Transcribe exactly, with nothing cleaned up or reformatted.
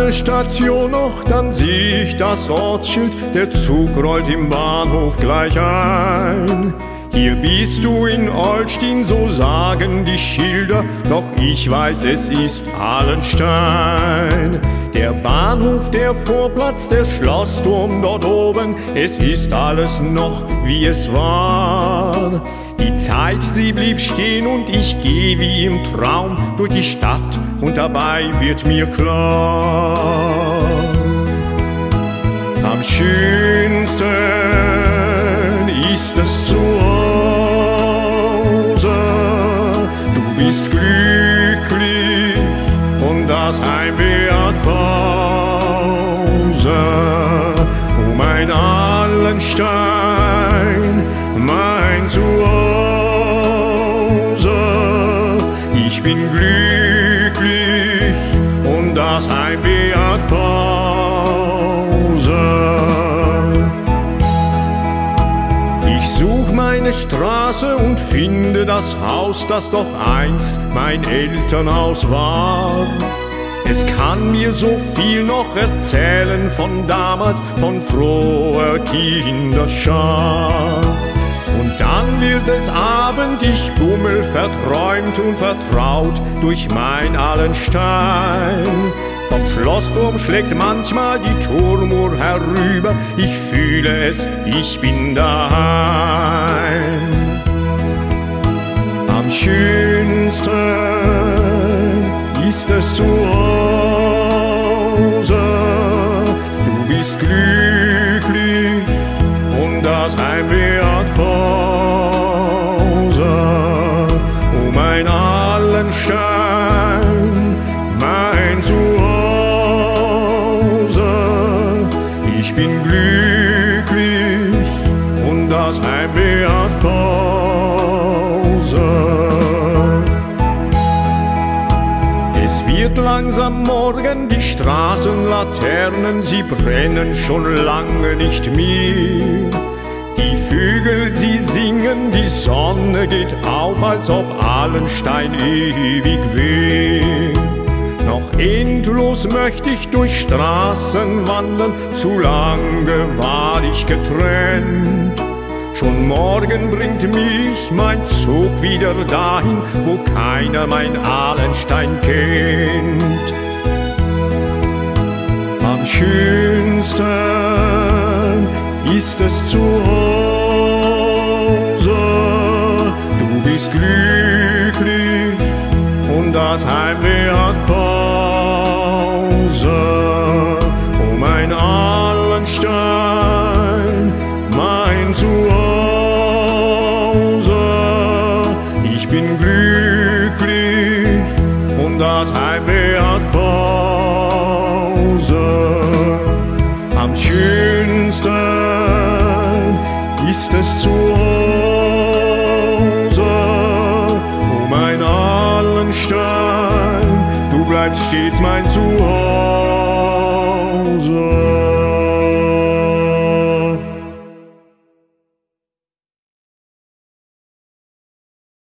eine Station noch, dann sieh ich das Ortsschild, der Zug rollt im Bahnhof gleich ein. Hier bist du in Olsztyn, so sagen die Schilder, doch ich weiß, es ist Allenstein. Der Bahnhof, der Vorplatz, der Schlossturm dort oben, es ist alles noch, wie es war. Die Zeit, sie blieb stehen und ich geh wie im Traum durch die Stadt und dabei wird mir klar: am schönsten ist es zu Hause. Du bist glücklich und das Heimweh hat Pause. Oh mein Allenstein, mein Zuhause. Ich bin glücklich und das Heimweh hat Pause. Ich such meine Straße und finde das Haus, das doch einst mein Elternhaus war. Es kann mir so viel noch erzählen von damals, von froher Kinderschar. Und dann wird es Abend, ich bummel verträumt und vertraut durch mein Allenstein. Vom Schlossturm schlägt manchmal die Turmuhr herüber, ich fühle es, ich bin daheim. Am schönsten ist es zu Hause. Du bist glücklich und das Heimweh hat Pause. Oh mein Allenstein, mein Zuhause. Ich bin glücklich und das Heimweh hat Pause. Es wird langsam morgen, die Straßenlaternen, sie brennen schon lange nicht mehr. Die Vögel, sie singen, die Sonne geht auf, als ob Allenstein ewig wäre. Noch endlos möchte ich durch Straßen wandern, zu lange war ich getrennt. Schon morgen bringt mich mein Zug wieder dahin, wo keiner mein Allenstein kennt. Am schönsten ist es zu Hause. Du bist glücklich und das Heimweh hat Pause. Oh mein Allenstein, mein Zuhause. Ich bin glücklich und das Heimweh hat Pause. Am schönsten ist es zu Hause. Oh mein Allenstein, du bleibst stets mein Zuhause.